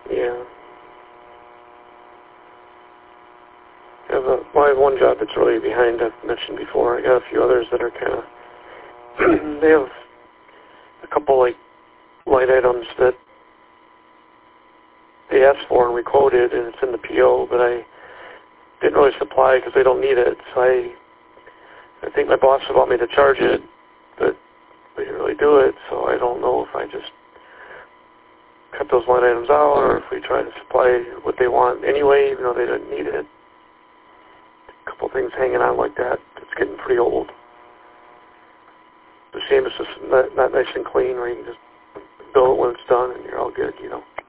Yeah. I have one job that's really behind, I've mentioned before. I got a few others that are kind of, they have a couple like light items that they asked for and we quoted, and it's in the PO, but I didn't really supply because they don't need it. So I think my boss would want me to charge it, but we didn't really do it, so I don't know if I just cut those line items out or if we try to supply what they want anyway, even though they didn't need it. A couple things hanging on like that. It's getting pretty old. The shame is just not nice and clean where you can just bill it when it's done and you're all good, you know.